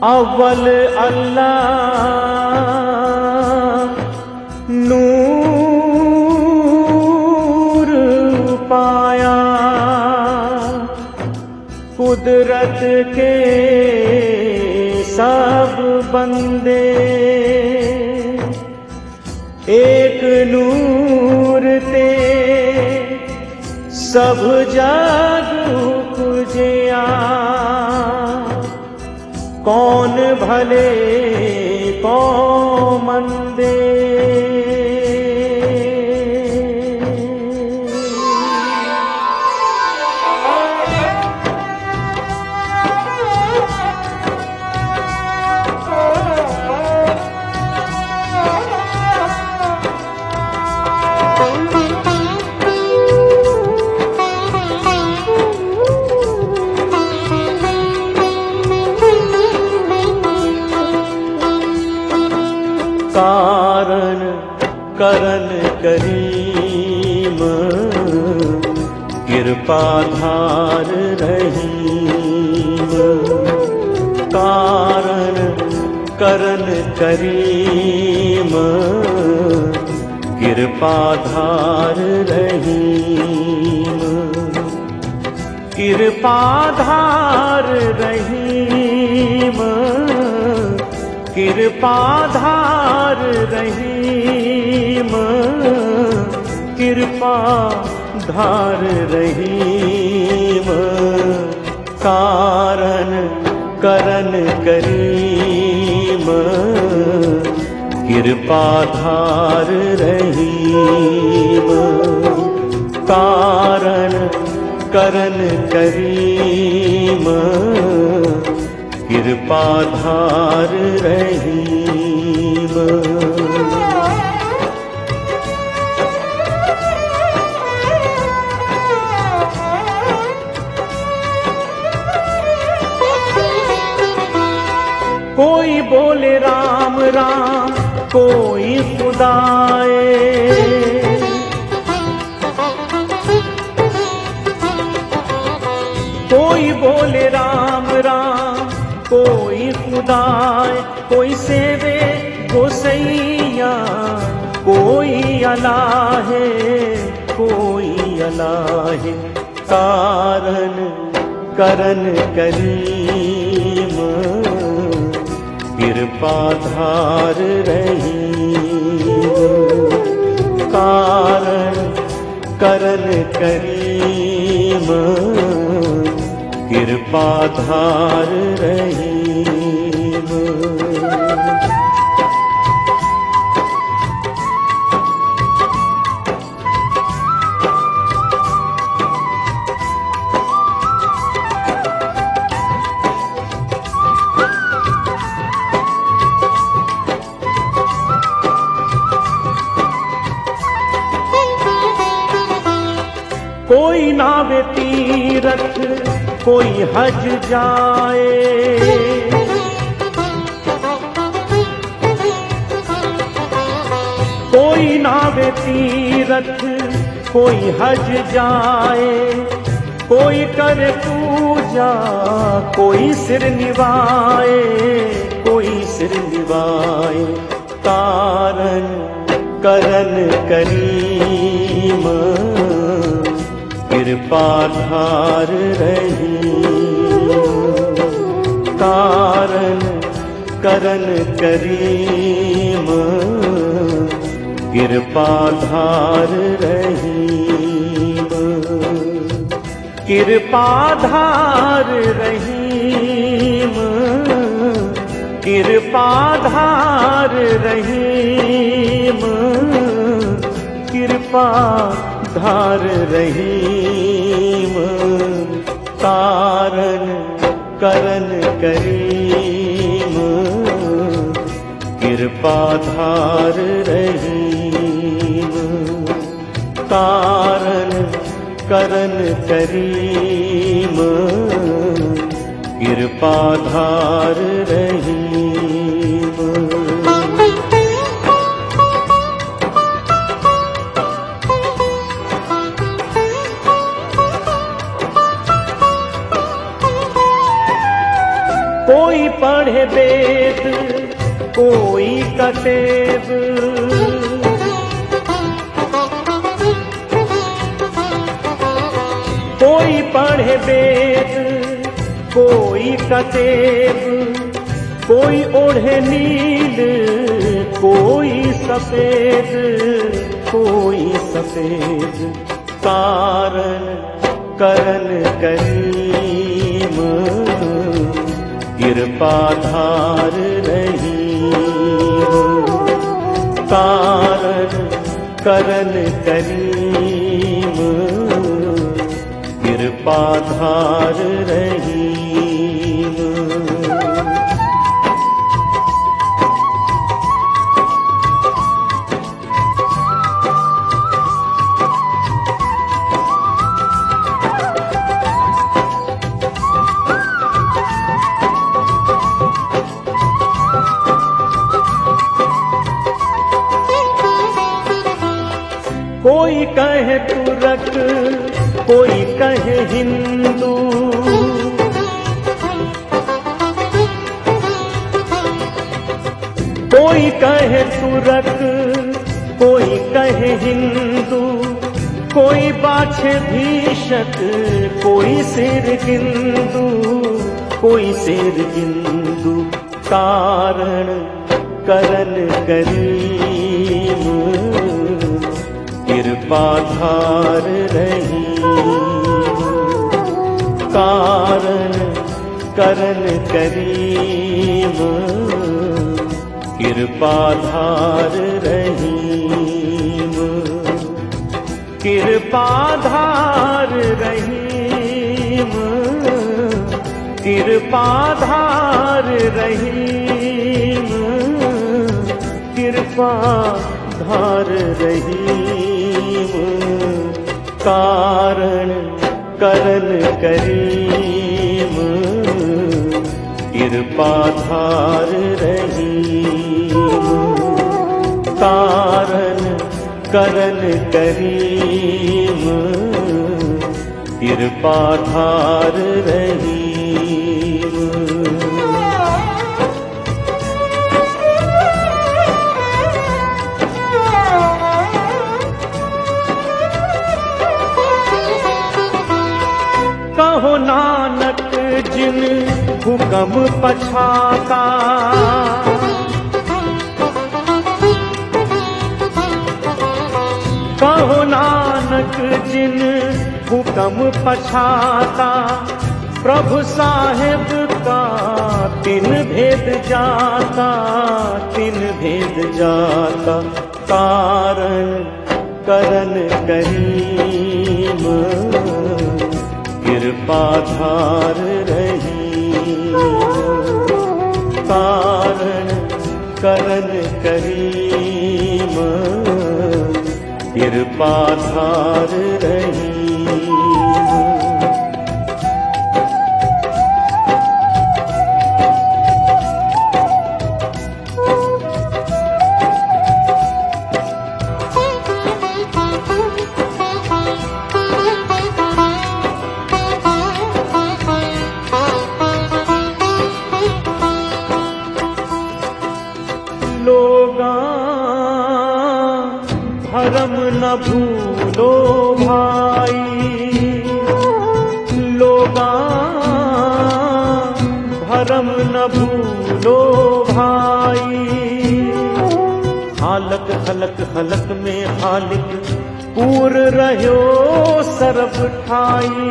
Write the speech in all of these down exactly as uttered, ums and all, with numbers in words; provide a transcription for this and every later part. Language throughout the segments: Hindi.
अव्वल अल्लाह नूर पाया, कुदरत के सब बंदे एक नूर ते सब जग उपजिया। कौन भले कौन मंदे, कारण करन करीम कृपा धार रहीम। कारण करन करीम कृपा धार रहीम। कृपा धार रहीम, कृपा धार रहीम, कृपा धार रहीम। कारण करन करीम कृपा धार रहीम। कारण करन करीम कृपा धार रहीम। कोई बोले राम राम कोई खुदाए, कोई बोले राम राम कोई खुदाए। कोई सेवे गोसैया कोई अलाहे कोई अलाहे। कारण करन करीम कृपा धार रहीम। कारण करन करीम कृपा धार रहीम। कोई नावे तीरथ कोई हज जाए, कोई नावे तीरथ कोई हज जाए। कोई करे पूजा कोई सिर निवाए कोई सिर निवाए। कारण करन करीम कृपा धार रहीम। कारण करन करीम कृपा धार रहीम। कृपा धार रहीम, कृपा धार रहीम, कृपा धार रहीम। कारण करन करीम कृपा धार रहीम। कारण करन करीम कृपा धार रहीम। कोई पढ़े वेद कोई कतेब, कोई पढ़े वेद कोई कतेब, कोई ओढ़े नील कोई सफेद, कोई सफेद। कारण करन करीम कृपाधार रहीम, कारण करन करीम कृपाधार रहीम। कोई कहे तुरक कोई कहे हिंदू, कोई कहे तुरक कोई कहे हिंदू, कोई बाछे भीषक कोई सिर गिंदू, कोई सिर गिंदू। कारण करन करीम कृपाधार रहीम, कारण करन करीम कृपाधार रहीम, कृपाधार रहीम, कृपाधार रहीम, कृपाधार रहीम। कारण करन करीम कृपाधार रहीम, कारण करन करीम कृपाधार रहीम। कहो नानक जिन हुक्म पछाता, कहो नानक जिन हुक्म पछाता, प्रभु साहिब का तिन भेद जाता, तिन भेद जाता। कारण करन करीम कृपाधार रहीम, कारण करन करीम कृपाधार रहीम। लोगा भरम न भूलो भाई, लोगा भरम न भूलो भाई। हालक हलक हलक में हालिक पूर रह्यो सरब ठाई,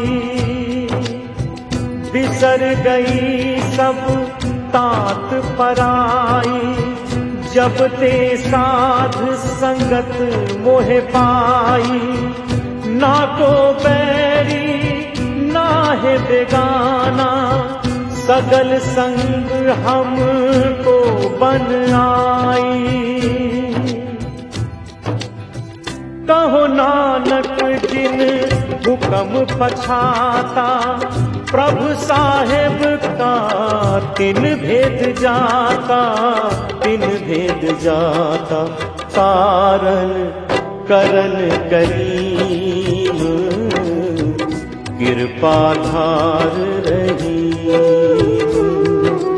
बिसर गई सब तात पराई। जब ते साध संगत मोहे पाई, ना को बैरी ना है बेगाना, सगल संग हमको बन आई। कहो नानक जिन हुक्म पछाता, प्रभु साहेब का तिन भेद जाता, तिन भेद जाता। कारण करन करीम कृपाधार रहीम,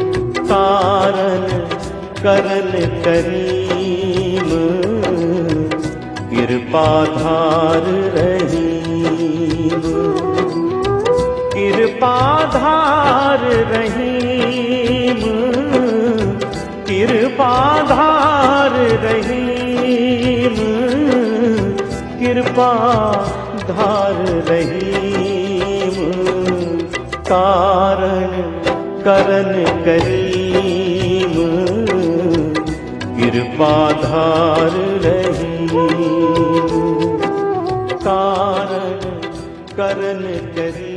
करन करीम, कृपाधार रहीम, कृपाधार रहीम, कृपाधार रहीम, कृपाधार रहीम, कारण करन करीम, कृपाधार रहीम, कारण करन करीम।